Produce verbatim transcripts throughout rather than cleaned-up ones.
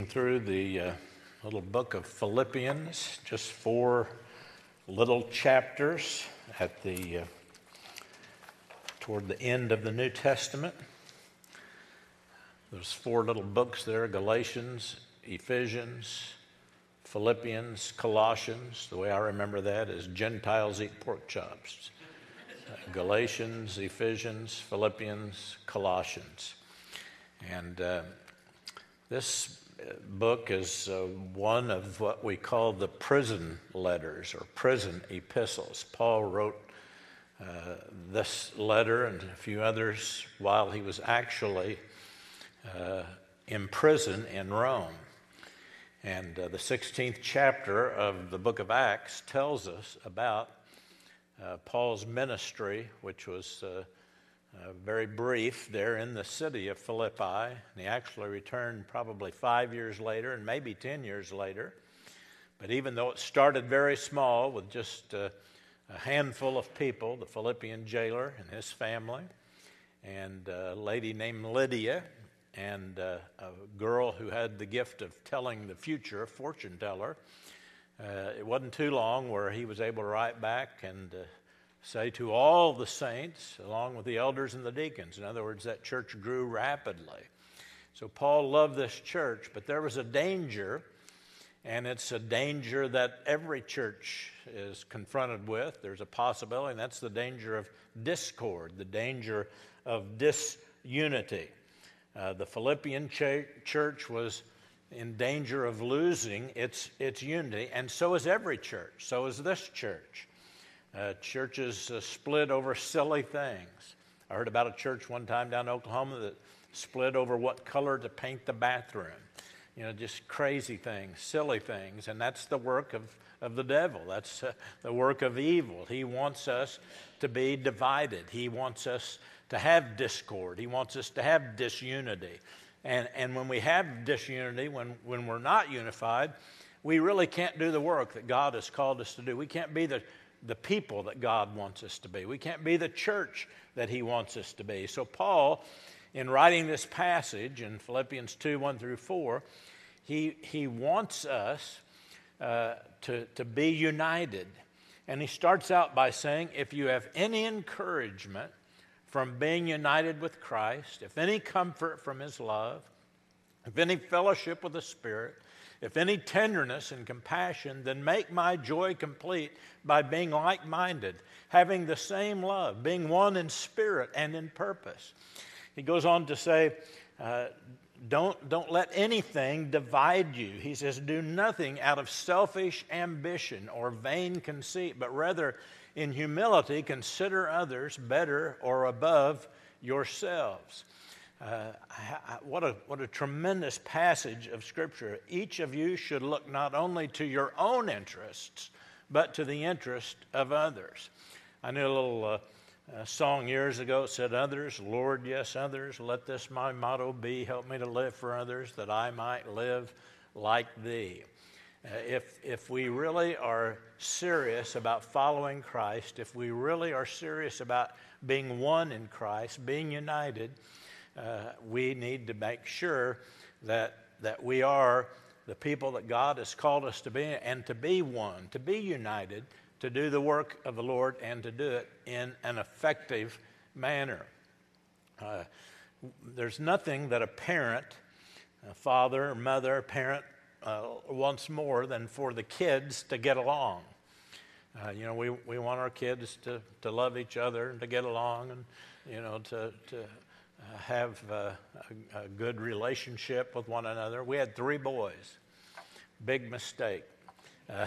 Through the uh, little book of Philippians, just four little chapters at the uh, toward the end of the New Testament. There's four little books there: Galatians, Ephesians, Philippians, Colossians. The way I remember that is Gentiles eat pork chops. Uh, Galatians, Ephesians, Philippians, Colossians. And uh, this book is uh, one of what we call the prison letters or prison epistles. Paul wrote uh, this letter and a few others while he was actually uh, in prison in Rome. And uh, the sixteenth chapter of the book of Acts tells us about uh, Paul's ministry, which was uh, Uh, very brief there in the city of Philippi. And he actually returned probably five years later and maybe ten years later. But even though it started very small with just uh, a handful of people, the Philippian jailer and his family, and a lady named Lydia, and uh, a girl who had the gift of telling the future, a fortune teller, uh, it wasn't too long where he was able to write back and uh, say to all the saints, along with the elders and the deacons. In other words, that church grew rapidly. So Paul loved this church, but there was a danger, and it's a danger that every church is confronted with. There's a possibility, and that's the danger of discord, the danger of disunity. Uh, the Philippian ch- church was in danger of losing its, its unity, and so is every church. So is this church. Uh, churches uh, split over silly things. I heard about a church one time down in Oklahoma that split over what color to paint the bathroom. You know, just crazy things, silly things. And that's the work of, of the devil. That's uh, the work of evil. He wants us to be divided. He wants us to have discord. He wants us to have disunity. And, and when we have disunity, when, when we're not unified, we really can't do the work that God has called us to do. We can't be the the people that God wants us to be. We can't be the church that he wants us to be. So Paul, in writing this passage in Philippians two, one through four, he, he wants us uh, to, to be united. And he starts out by saying, if you have any encouragement from being united with Christ, if any comfort from his love, if any fellowship with the Spirit, if any tenderness and compassion, then make my joy complete by being like-minded, having the same love, being one in spirit and in purpose. He goes on to say, uh, don't, don't let anything divide you. He says, do nothing out of selfish ambition or vain conceit, but rather in humility consider others better or above yourselves. Uh, what a what a tremendous passage of Scripture. Each of you should look not only to your own interests, but to the interest of others. I knew a little uh, uh, song years ago. It said, others, Lord, yes, others, let this my motto be, help me to live for others, that I might live like thee. Uh, if, if we really are serious about following Christ, if we really are serious about being one in Christ, being united, Uh, we need to make sure that that we are the people that God has called us to be, and to be one, to be united, to do the work of the Lord and to do it in an effective manner. Uh, there's nothing that a parent, a father or mother, a parent uh, wants more than for the kids to get along. Uh, you know, we, we want our kids to, to love each other and to get along and, you know, to... to Uh, have uh, a, a good relationship with one another. We had three boys. Big mistake. Uh,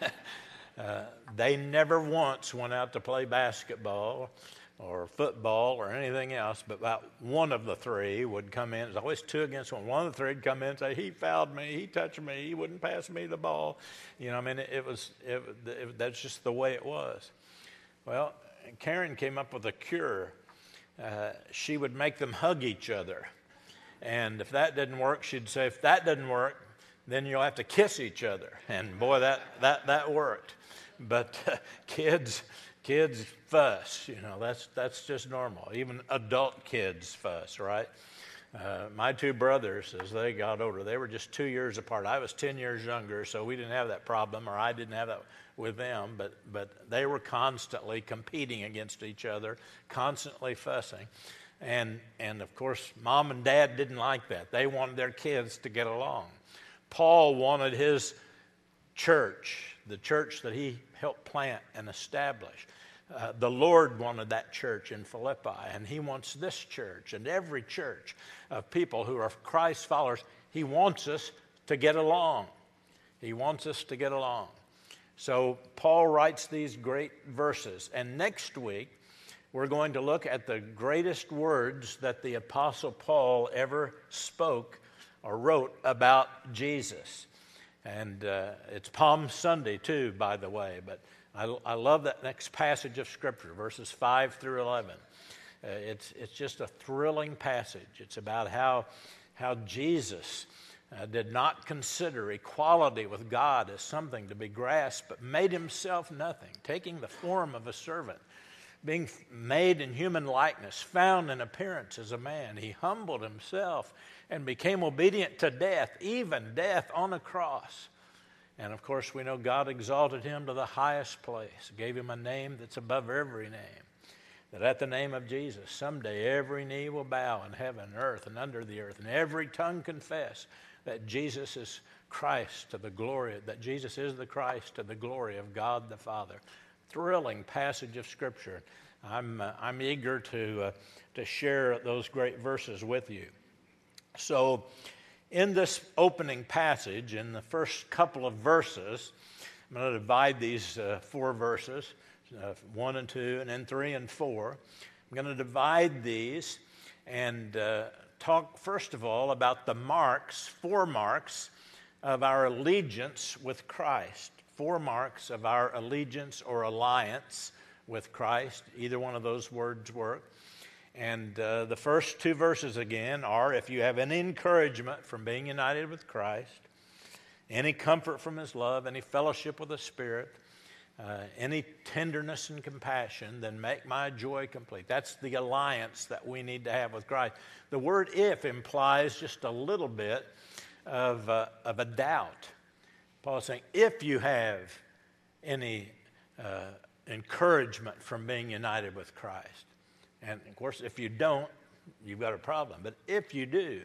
uh, they never once went out to play basketball or football or anything else, but about one of the three would come in. It was always two against one. One of the three would come in and say, he fouled me, he touched me, he wouldn't pass me the ball. You know, I mean, it, it was, it, it, that's just the way it was. Well, Karen came up with a cure. Uh, she would make them hug each other. And if that didn't work, she'd say, if that doesn't work, then you'll have to kiss each other. And boy, that that, that worked. But uh, kids kids fuss, you know, that's that's just normal. Even adult kids fuss, right? Uh, my two brothers, as they got older, they were just two years apart. I was ten years younger, so we didn't have that problem, or I didn't have that with them, but, but they were constantly competing against each other, constantly fussing. And, and of course, mom and dad didn't like that. They wanted their kids to get along. Paul wanted his church, the church that he helped plant and establish. Uh, the Lord wanted that church in Philippi, and he wants this church and every church of people who are Christ followers. He wants us to get along. He wants us to get along. So Paul writes these great verses, and next week we're going to look at the greatest words that the Apostle Paul ever spoke or wrote about Jesus. And uh, it's Palm Sunday too, by the way, but I, I love that next passage of Scripture, verses five through eleven. Uh, it's, it's just a thrilling passage. It's about how, how Jesus uh, did not consider equality with God as something to be grasped, but made himself nothing, taking the form of a servant, being made in human likeness, found in appearance as a man. He humbled himself and became obedient to death, even death on a cross. And of course, we know God exalted him to the highest place, gave him a name that's above every name, that at the name of Jesus, someday every knee will bow in heaven, earth, and under the earth, and every tongue confess that Jesus is Christ to the glory, that Jesus is the Christ to the glory of God the Father. Thrilling passage of Scripture. I'm, uh, I'm eager to, uh, to share those great verses with you. So, in this opening passage, in the first couple of verses, I'm going to divide these uh, four verses, uh, one and two, and then three and four. I'm going to divide these and uh, talk, first of all, about the marks, four marks of our allegiance with Christ. Four marks of our allegiance or alliance with Christ. Either one of those words work. And uh, the first two verses again are, if you have any encouragement from being united with Christ, any comfort from his love, any fellowship with the Spirit, uh, any tenderness and compassion, then make my joy complete. That's the alliance that we need to have with Christ. The word if implies just a little bit of, uh, of a doubt. Paul's saying, if you have any uh, encouragement from being united with Christ. And, of course, if you don't, you've got a problem. But if you do,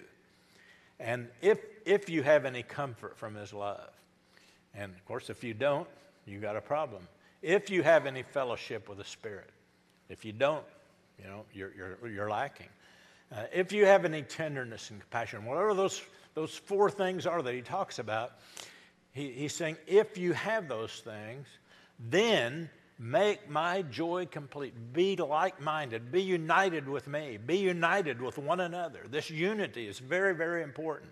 and if if you have any comfort from his love, and, of course, if you don't, you've got a problem. If you have any fellowship with the Spirit, if you don't, you know, you're you're, you're lacking. Uh, if you have any tenderness and compassion, whatever those, those four things are that he talks about, he, he's saying, if you have those things, then make my joy complete. Be like-minded. Be united with me. Be united with one another. This unity is very, very important.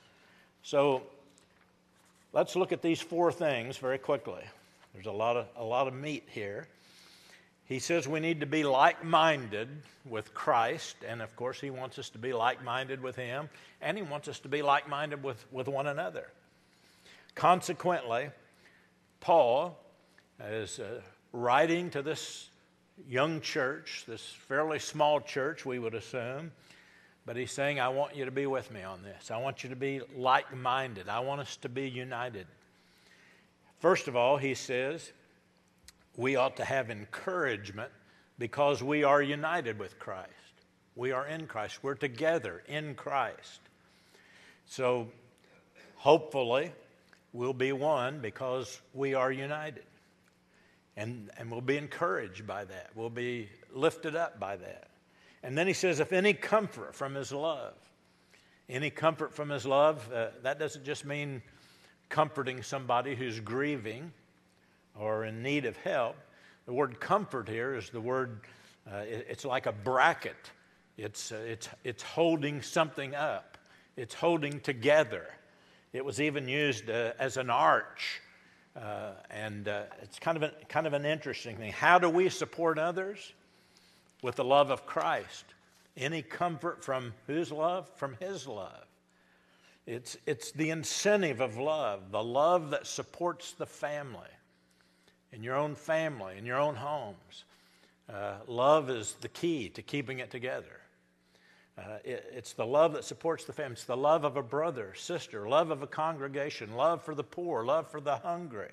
So let's look at these four things very quickly. There's a lot of, a lot of meat here. He says we need to be like-minded with Christ, and of course he wants us to be like-minded with him, and he wants us to be like-minded with, with one another. Consequently, Paul is uh, writing to this young church, this fairly small church, we would assume, but he's saying, I want you to be with me on this. I want you to be like-minded. I want us to be united. First of all, he says, we ought to have encouragement because we are united with Christ. We are in Christ. We're together in Christ. So, hopefully, we'll be one because we are united. And, and we'll be encouraged by that. We'll be lifted up by that. And then he says, if any comfort from his love, any comfort from his love, uh, that doesn't just mean comforting somebody who's grieving or in need of help. The word comfort here is the word, uh, it, it's like a bracket. It's, uh, it's, it's holding something up. It's holding together. It was even used uh, as an arch. Uh, and uh, it's kind of, a, kind of an interesting thing. How do we support others? With the love of Christ. Any comfort from whose love? From his love. It's, it's the incentive of love, the love that supports the family, in your own family, in your own homes. Uh, love is the key to keeping it together. Uh, it, it's the love that supports the family. It's the love of a brother, sister, love of a congregation, love for the poor, love for the hungry.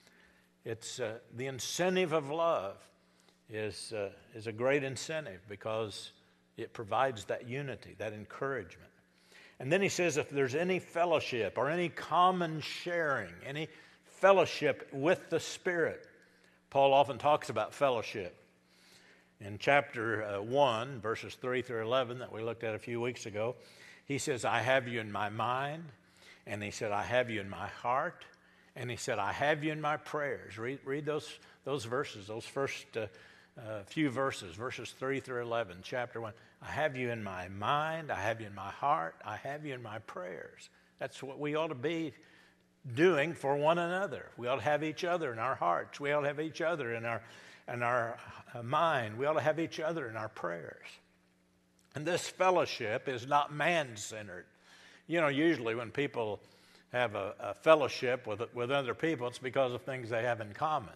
It's uh, the incentive of love is uh, is a great incentive because it provides that unity, that encouragement. And then he says if there's any fellowship or any common sharing, any fellowship with the Spirit. Paul often talks about fellowship. In chapter uh, one, verses three through eleven that we looked at a few weeks ago, he says, I have you in my mind, and he said, I have you in my heart, and he said, I have you in my prayers. Read, read those, those verses, those first uh, uh, few verses, verses three through eleven, chapter one. I have you in my mind, I have you in my heart, I have you in my prayers. That's what we ought to be doing for one another. We ought to have each other in our hearts. We ought to have each other in our in our mind. We ought to have each other in our prayers. And this fellowship is not man-centered. You know, usually when people have a, a fellowship with with other people, it's because of things they have in common.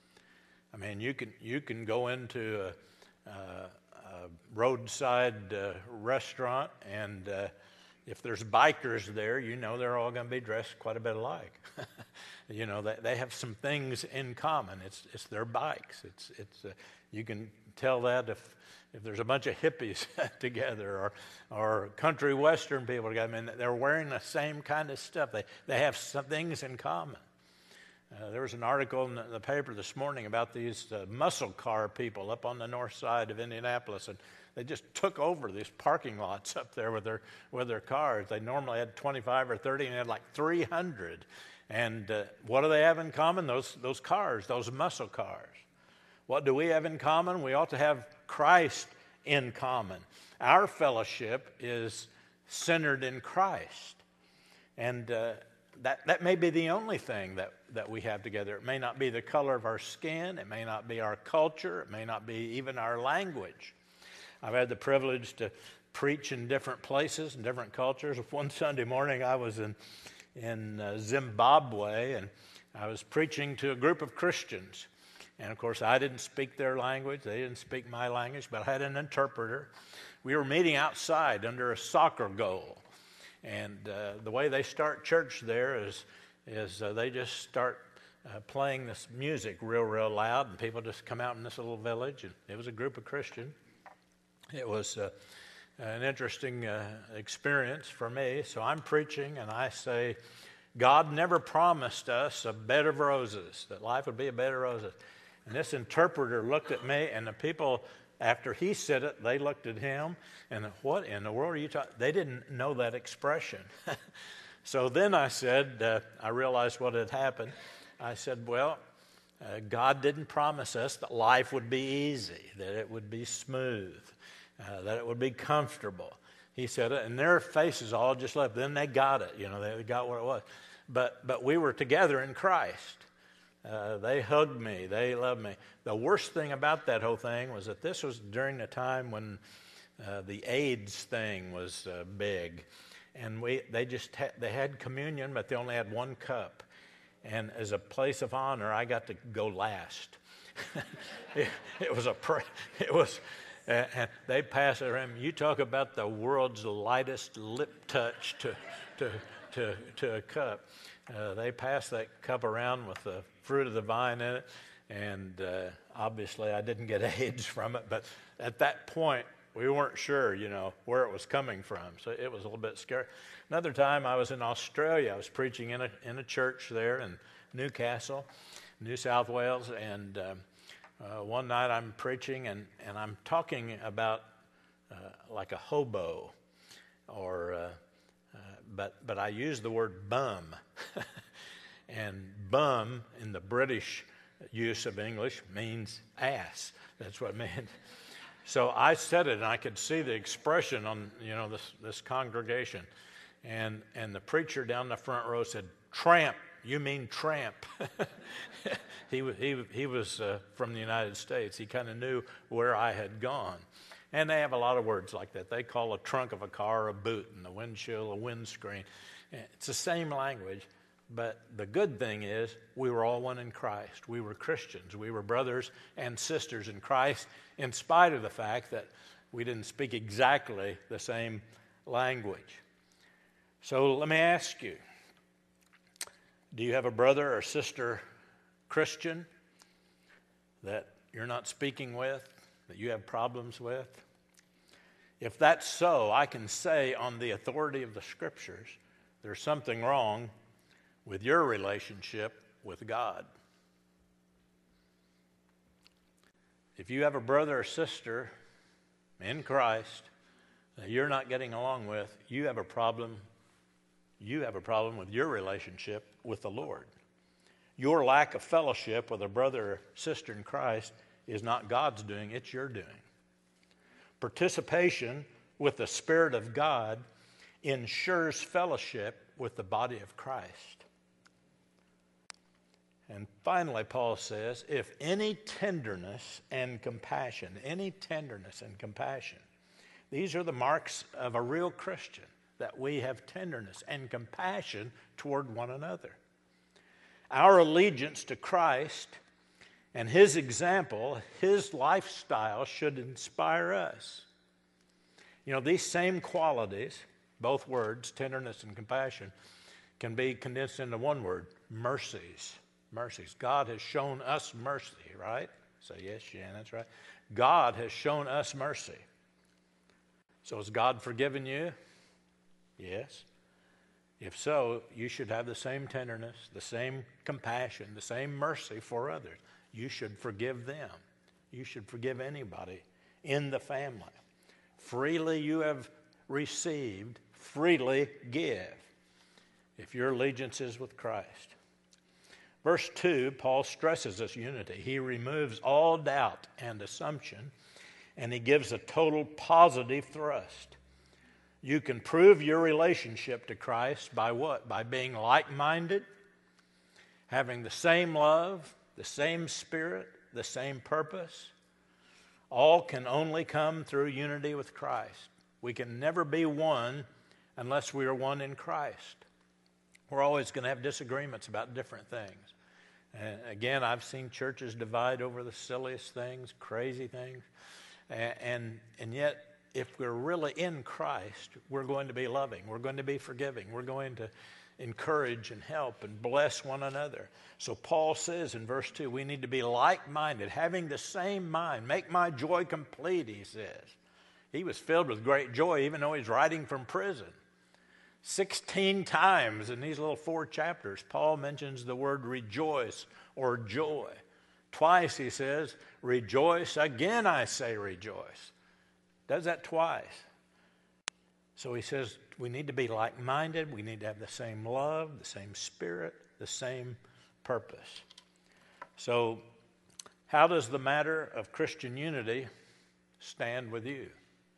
I mean, you can you can go into a, a, a roadside uh, restaurant, and uh, if there's bikers there, you know they're all going to be dressed quite a bit alike. You know, they, they have some things in common. It's it's their bikes. It's it's uh, you can tell that if if there's a bunch of hippies together or or country western people together. I mean, they're wearing the same kind of stuff. They they have some things in common. Uh, there was an article in the, in the paper this morning about these uh, muscle car people up on the north side of Indianapolis, and they just took over these parking lots up there with their with their cars. They normally had twenty-five or thirty, and they had like three hundred. And uh, what do they have in common? Those those cars, those muscle cars. What do we have in common? We ought to have Christ in common. Our fellowship is centered in Christ, and uh, that that may be the only thing that that we have together. It may not be the color of our skin. It may not be our culture. It may not be even our language. I've had the privilege to preach in different places and different cultures. One Sunday morning, I was in in uh, Zimbabwe, and I was preaching to a group of Christians. And of course, I didn't speak their language. They didn't speak my language, but I had an interpreter. We were meeting outside under a soccer goal. And uh, the way they start church there is, is uh, they just start uh, playing this music real, real loud, and people just come out in this little village. And it was a group of Christians. It was uh, an interesting uh, experience for me. So I'm preaching, and I say, God never promised us a bed of roses, that life would be a bed of roses. And this interpreter looked at me, and the people, after he said it, they looked at him, and what in the world are you talking? They didn't know that expression. So then I said, uh, I realized what had happened. I said, well, uh, God didn't promise us that life would be easy, that it would be smooth, uh, that it would be comfortable. He said it, and their faces all just left. Then they got it, you know, they got what it was. But but we were together in Christ. Uh, they hugged me. They loved me. The worst thing about that whole thing was that this was during the time when uh, the AIDS thing was uh, big, and we they just ha- they had communion, but they only had one cup. And as a place of honor, I got to go last. it, it was a pr- it was, uh, and they pass it around. You talk about the world's lightest lip touch to to to to a cup. Uh, they passed that cup around with the fruit of the vine in it, and uh, obviously I didn't get AIDS from it, but at that point we weren't sure, you know, where it was coming from, so it was a little bit scary. Another time I was in Australia. I was preaching in a in a church there in Newcastle, New South Wales, and um, uh, one night I'm preaching, and, and I'm talking about uh, like a hobo, or uh, Uh, but but I use the word bum. And bum in the British use of English means ass. That's what it meant. So I said it, and I could see the expression on, you know, this this congregation. And and the preacher down the front row said, "Tramp, you mean tramp." he, he, he was uh, from the United States. He kind of knew where I had gone. And they have a lot of words like that. They call a trunk of a car a boot, and the windshield a windscreen. It's the same language, but the good thing is we were all one in Christ. We were Christians. We were brothers and sisters in Christ, in spite of the fact that We didn't speak exactly the same language. So let me ask you, do you have a brother or sister Christian that you're not speaking with, that you have problems with? If that's so, I can say on the authority of the Scriptures, there's something wrong with your relationship with God. If you have a brother or sister in Christ that you're not getting along with, you have a problem. You have a problem with your relationship with the Lord. Your lack of fellowship with a brother or sister in Christ is not God's doing, it's your doing. Participation with the Spirit of God ensures fellowship with the body of Christ. And finally, Paul says, if any tenderness and compassion, any tenderness and compassion, these are the marks of a real Christian, that we have tenderness and compassion toward one another. Our allegiance to Christ and His example, His lifestyle should inspire us. You know, these same qualities, both words, tenderness and compassion, can be condensed into one word, mercies. Mercies. God has shown us mercy, right? Say yes, Jan, that's right. God has shown us mercy. So has God forgiven you? Yes. If so, you should have the same tenderness, the same compassion, the same mercy for others. You should forgive them. You should forgive anybody in the family. Freely you have received, freely give, if your allegiance is with Christ. Verse two, Paul stresses this unity. He removes all doubt and assumption, and he gives a total positive thrust. You can prove your relationship to Christ by what? By being like-minded, having the same love, the same spirit, the same purpose. All can only come through unity with Christ. We can never be one unless we are one in Christ. We're always going to have disagreements about different things. And again, I've seen churches divide over the silliest things, crazy things. And, and, and yet, if we're really in Christ, we're going to be loving. We're going to be forgiving. We're going to encourage and help and bless one another. So Paul says in verse two, we need to be like-minded, having the same mind. Make my joy complete, he says. He was filled with great joy even though he's writing from prison. Sixteen times in these little four chapters, Paul mentions the word rejoice or joy. Twice he says, rejoice. Again I say rejoice. Does that twice. So he says we need to be like-minded. We need to have the same love, the same spirit, the same purpose. So how does the matter of Christian unity stand with you?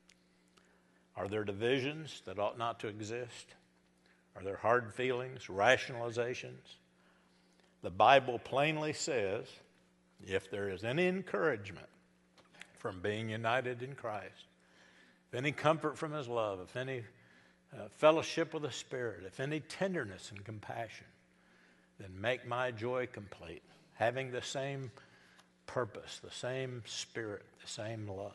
Are there divisions that ought not to exist? Are there hard feelings, rationalizations? The Bible plainly says, if there is any encouragement from being united in Christ, if any comfort from His love, if any uh, fellowship with the Spirit, if any tenderness and compassion, then make my joy complete, having the same purpose, the same spirit, the same love.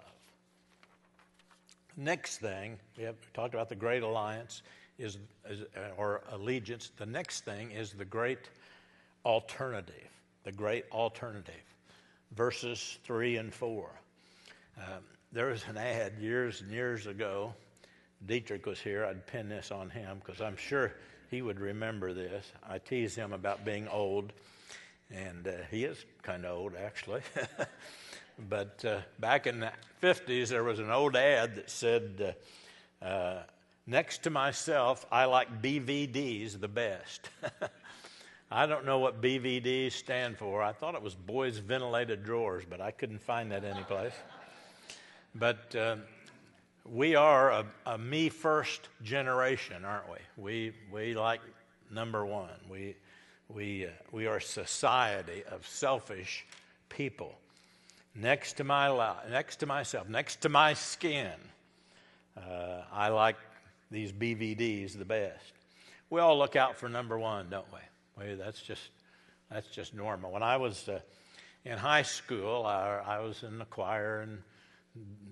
Next thing, we have talked about the great alliance is, is or allegiance. The next thing is the great alternative, the great alternative. Verses three and four. Um, there was an ad years and years ago. Dietrich was here. I'd pin this on him because I'm sure he would remember this. I tease him about being old, and uh, he is kind of old actually. But uh, back in the fifties, there was an old ad that said, uh, uh, next to myself, I like B V Ds the best. I don't know what B V Ds stand for. I thought it was boys' ventilated drawers, but I couldn't find that anyplace. But uh, we are a, a me-first generation, aren't we? We we like number one. We we uh, we are a society of selfish people. Next to my li- next to myself, next to my skin, uh, I like these B V Ds the best. We all look out for number one, don't we? we that's just that's just normal. When I was uh, in high school, I, I was in the choir and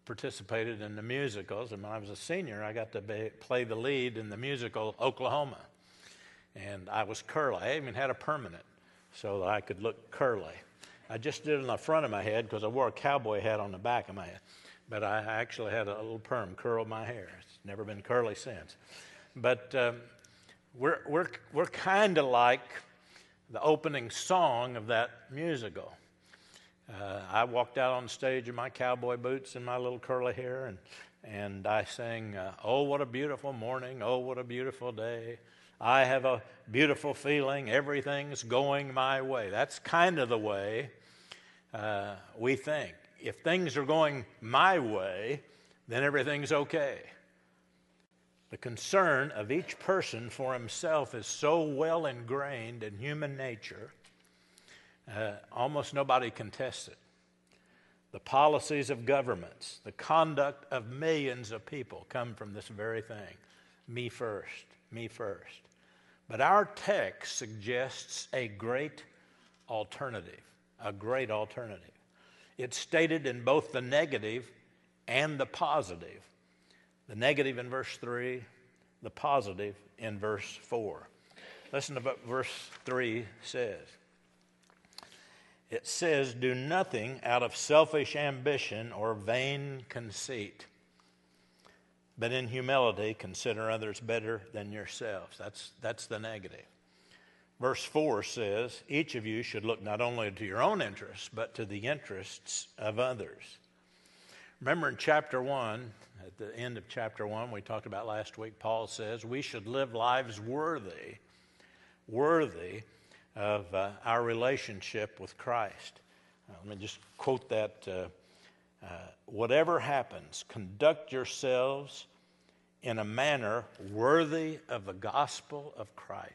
participated in the musicals, and when I was a senior, I got to be, play the lead in the musical Oklahoma. And I was Curly. I even had a permanent so that I could look curly. I just did it on the front of my head because I wore a cowboy hat on the back of my head. But I actually had a little perm, curled my hair. It's never been curly since. But um, we're, we're, we're kind of like the opening song of that musical. Uh, I walked out on stage in my cowboy boots and my little curly hair, and, and I sang, uh, "Oh, what a beautiful morning, oh, what a beautiful day. I have a beautiful feeling, everything's going my way." That's kind of the way uh, we think. If things are going my way, then everything's okay. The concern of each person for himself is so well ingrained in human nature, uh, almost nobody contests it. The policies of governments, the conduct of millions of people come from this very thing. Me first, me first. But our text suggests a great alternative, a great alternative. It's stated in both the negative and the positive. The negative in verse three, the positive in verse four. Listen to what verse three says. It says, "Do nothing out of selfish ambition or vain conceit, but in humility consider others better than yourselves." That's, that's the negative. Verse four says, "Each of you should look not only to your own interests, but to the interests of others." Remember in chapter one, at the end of chapter one, we talked about last week, Paul says we should live lives worthy, worthy of uh, our relationship with Christ. Uh, let me just quote that. Uh, uh, "Whatever happens, conduct yourselves in a manner worthy of the gospel of Christ."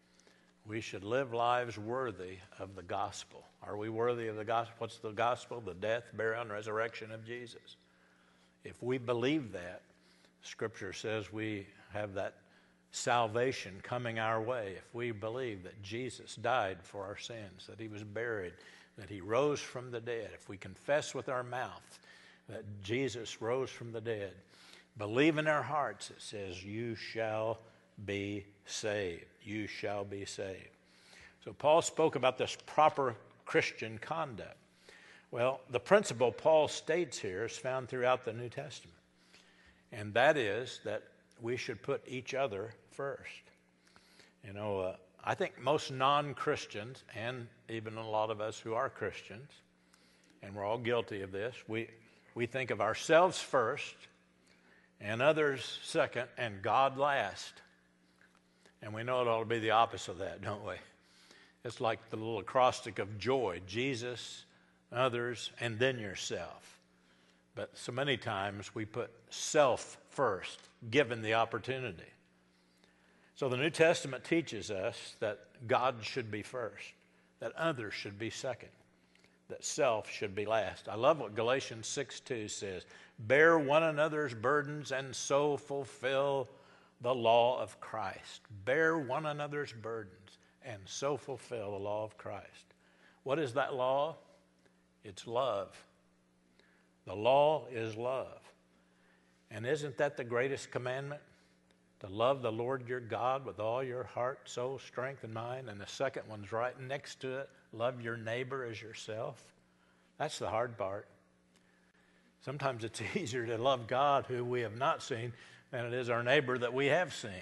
We should live lives worthy of the gospel. Are we worthy of the gospel? What's the gospel? The death, burial, and resurrection of Jesus. If we believe that, Scripture says we have that salvation coming our way. If we believe that Jesus died for our sins, that he was buried, that he rose from the dead, if we confess with our mouth that Jesus rose from the dead, believe in our hearts, it says, you shall be saved. You shall be saved. So Paul spoke about this proper Christian conduct. Well, the principle Paul states here is found throughout the New Testament. And that is that we should put each other first. You know, uh, I think most non-Christians, and even a lot of us who are Christians, and we're all guilty of this, we, we think of ourselves first, and others second, and God last. And we know it ought to be the opposite of that, don't we? It's like the little acrostic of joy: Jesus, others, and then yourself. But so many times we put self first, given the opportunity. So the New Testament teaches us that God should be first, that others should be second, that self should be last. I love what Galatians six two says: "Bear one another's burdens and so fulfill the law of Christ." Bear one another's burdens and so fulfill the law of Christ. What is that law? It's love. The law is love. And isn't that the greatest commandment? To love the Lord your God with all your heart, soul, strength, and mind. And the second one's right next to it: love your neighbor as yourself. That's the hard part. Sometimes it's easier to love God, who we have not seen, than it is our neighbor that we have seen.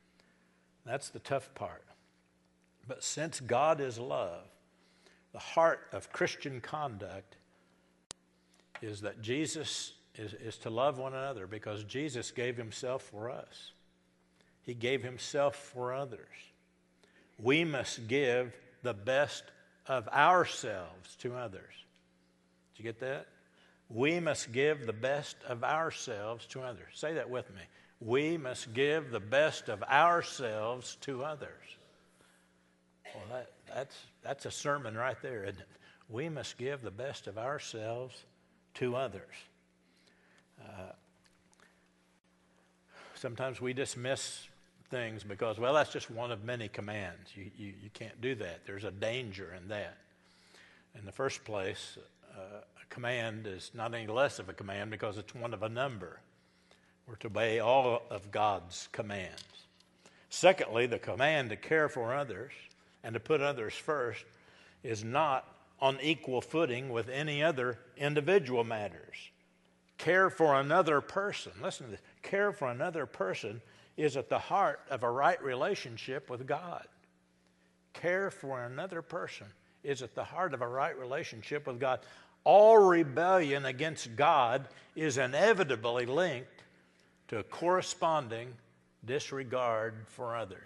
That's the tough part. But since God is love, the heart of Christian conduct is that Jesus is, is to love one another, because Jesus gave himself for us. He gave himself for others. We must give the best of ourselves to others. Did you get that? We must give the best of ourselves to others. Say that with me. We must give the best of ourselves to others. Well, that, that's, that's a sermon right there, isn't it? We must give the best of ourselves to others. Uh, sometimes we dismiss things because, well, that's just one of many commands. You, you, you can't do that. There's a danger in that. In the first place, uh, a command is not any less of a command because it's one of a number. We're to obey all of God's commands. Secondly, the command to care for others and to put others first is not on equal footing with any other individual matters. Care for another person, listen to this, care for another person is at the heart of a right relationship with God. Care for another person is at the heart of a right relationship with God. All rebellion against God is inevitably linked to a corresponding disregard for others.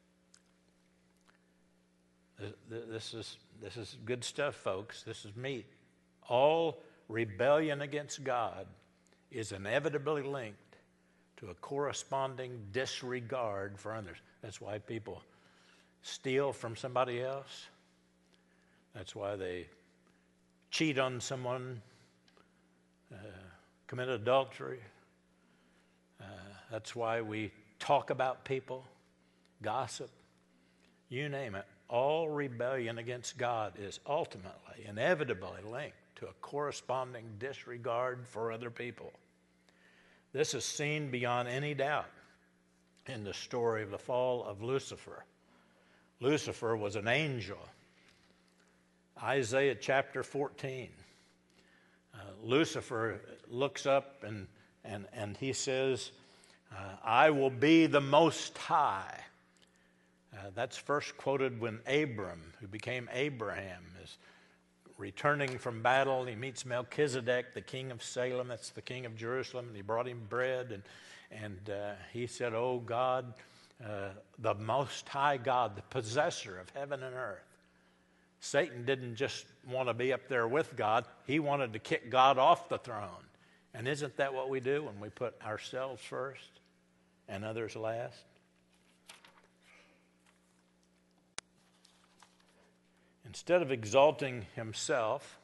This is, this is good stuff, folks. This is meat. All rebellion against God is inevitably linked to a corresponding disregard for others. That's why people steal from somebody else. That's why they cheat on someone, uh, commit adultery. Uh, that's why we talk about people, gossip, you name it. All rebellion against God is ultimately, inevitably linked to a corresponding disregard for other people. This is seen beyond any doubt in the story of the fall of Lucifer. Lucifer was an angel. Isaiah chapter fourteen. Uh, Lucifer looks up and, and, and he says, uh, I will be the Most High. Uh, that's first quoted when Abram, who became Abraham, is returning from battle. He meets Melchizedek, the king of Salem. That's the king of Jerusalem. And he brought him bread. And, and uh, he said, oh God, uh, the Most High God, the possessor of heaven and earth. Satan didn't just want to be up there with God. He wanted to kick God off the throne. And isn't that what we do when we put ourselves first and others last? Instead of exalting himself,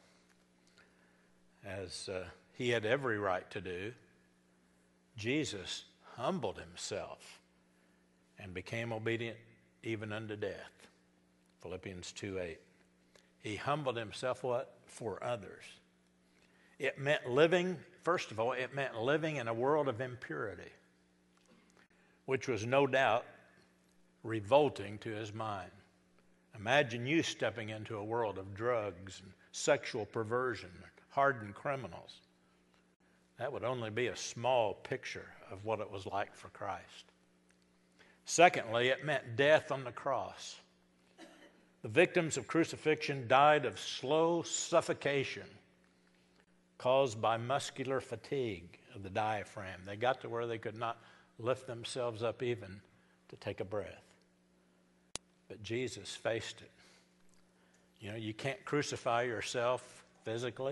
as uh, he had every right to do, Jesus humbled himself and became obedient even unto death. Philippians two eight. He humbled himself, what? For others. It meant living, first of all, it meant living in a world of impurity, which was no doubt revolting to his mind. Imagine you stepping into a world of drugs and sexual perversion, hardened criminals. That would only be a small picture of what it was like for Christ. Secondly, it meant death on the cross. The victims of crucifixion died of slow suffocation caused by muscular fatigue of the diaphragm. They got to where they could not lift themselves up even to take a breath. But Jesus faced it. You know, you can't crucify yourself physically.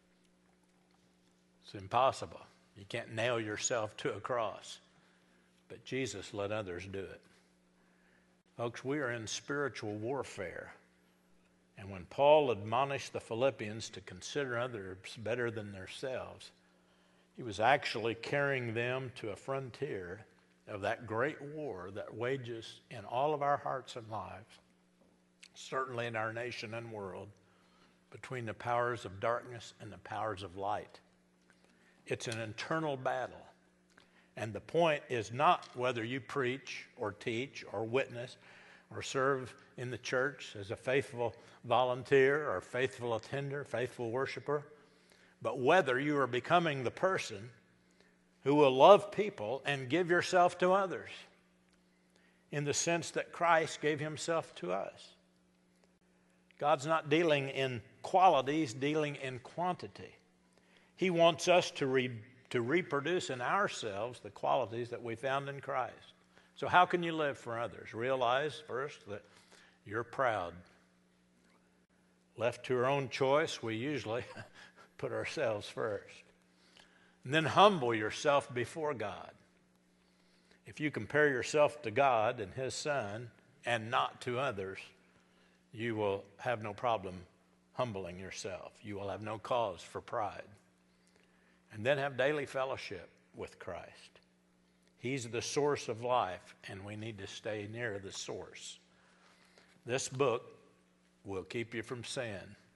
It's impossible. You can't nail yourself to a cross. But Jesus let others do it. Folks, we are in spiritual warfare. And when Paul admonished the Philippians to consider others better than themselves, he was actually carrying them to a frontier of that great war that wages in all of our hearts and lives, certainly in our nation and world, between the powers of darkness and the powers of light. It's an internal battle. And the point is not whether you preach or teach or witness or serve in the church as a faithful volunteer or faithful attender, faithful worshiper, but whether you are becoming the person who will love people and give yourself to others in the sense that Christ gave himself to us. God's not dealing in quality, he's dealing in quantity. He wants us to, re, to reproduce in ourselves the qualities that we found in Christ. So how can you live for others? Realize first that you're proud. Left to our own choice, we usually put ourselves first. And then humble yourself before God. If you compare yourself to God and his Son and not to others, you will have no problem humbling yourself. You will have no cause for pride. And then have daily fellowship with Christ. He's the source of life, and we need to stay near the source. This book will keep you from sin,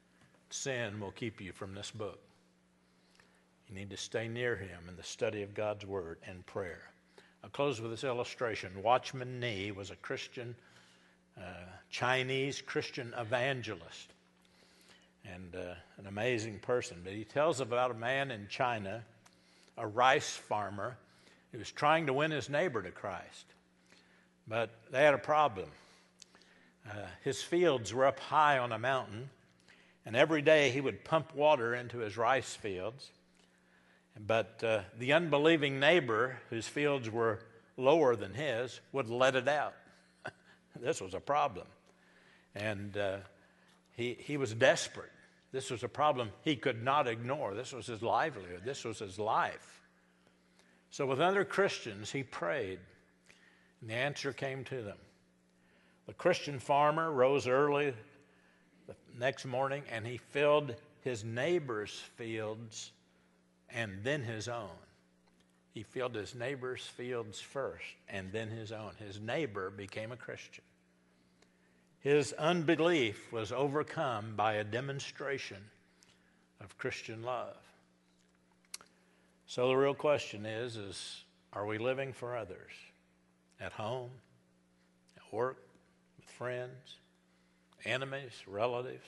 sin will keep you from this book. You need to stay near him in the study of God's word and prayer. I'll close with this illustration. Watchman Nee was a Christian, uh, Chinese Christian evangelist, and uh, an amazing person. But he tells about a man in China, a rice farmer, who was trying to win his neighbor to Christ. But they had a problem. Uh, his fields were up high on a mountain, and every day he would pump water into his rice fields. But uh, the unbelieving neighbor, whose fields were lower than his, would let it out. This was a problem. And uh, he, he was desperate. This was a problem he could not ignore. This was his livelihood. This was his life. So with other Christians, he prayed, and the answer came to them. The Christian farmer rose early the next morning, and he filled his neighbor's fields and then his own. He filled his neighbor's fields first and then his own. His neighbor became a Christian. His unbelief was overcome by a demonstration of Christian love. So the real question is, is are we living for others? At home, at work, with friends, enemies, relatives?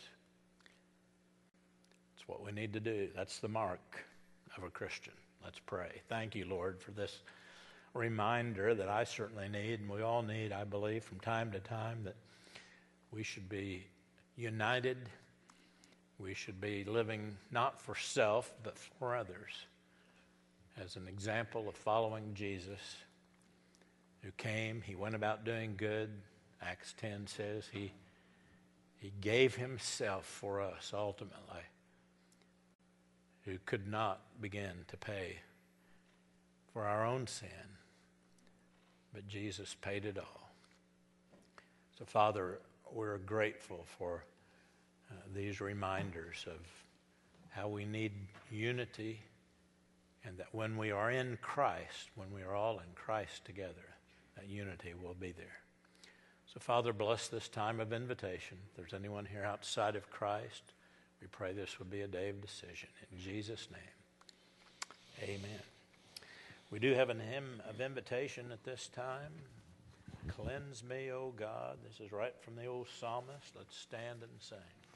It's what we need to do. That's the mark of a Christian. Let's pray. Thank you, Lord, for this reminder that I certainly need, and we all need, I believe, from time to time, that we should be united. We should be living not for self, but for others, as an example of following Jesus, who came, he went about doing good. Acts ten says he, he gave himself for us ultimately, who could not begin to pay for our own sin, but Jesus paid it all. So, Father, we're grateful for uh, these reminders of how we need unity, and that when we are in Christ, when we are all in Christ together, that unity will be there. So, Father, bless this time of invitation. If there's anyone here outside of Christ, we pray this would be a day of decision. In Jesus' name, amen. We do have a hymn of invitation at this time. Cleanse me, O God. This is right from the old psalmist. Let's stand and sing.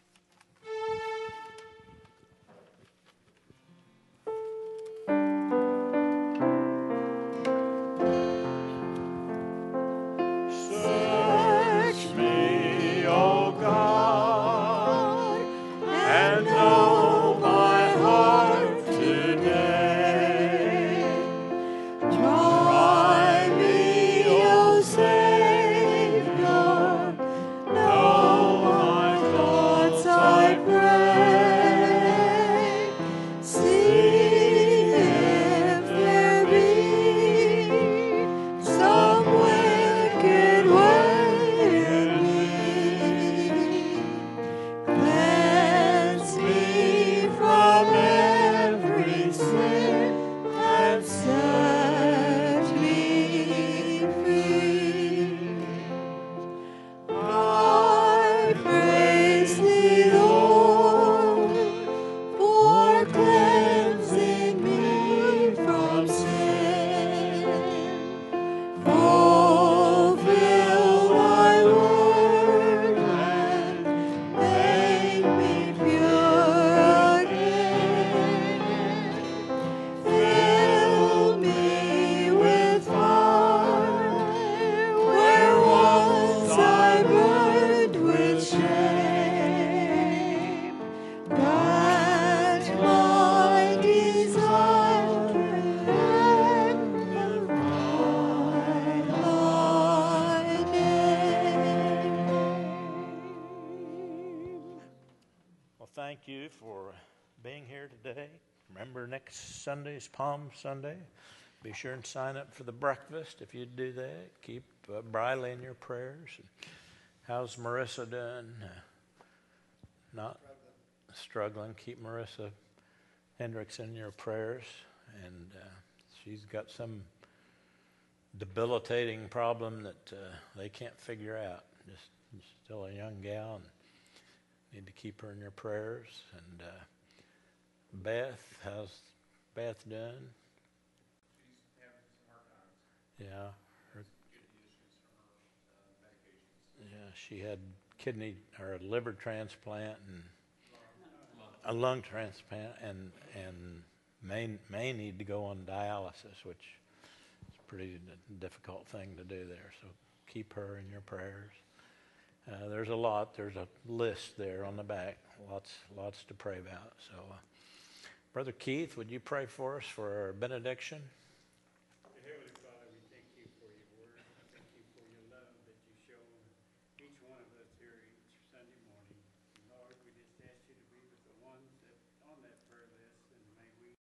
Thank you for being here today. Remember, next Sunday is Palm Sunday. Be sure and sign up for the breakfast if you'd do that. Keep uh, Briley in your prayers. How's Marissa doing? Uh, not struggling. struggling. Keep Marissa Hendricks in your prayers. And uh, she's got some debilitating problem that uh, they can't figure out. Just still a young gal and Need to keep her in your prayers. And uh, Beth, how's Beth doing? She's having some hard times. Yeah, her, Kidney issues from her uh, medications. yeah. She had kidney or a liver transplant and Lung. a lung transplant, and and may may need to go on dialysis, which is a pretty difficult thing to do there. So keep her in your prayers. Uh, there's a lot. There's a list there on the back. Lots, lots to pray about. So, uh, Brother Keith, would you pray for us for our benediction?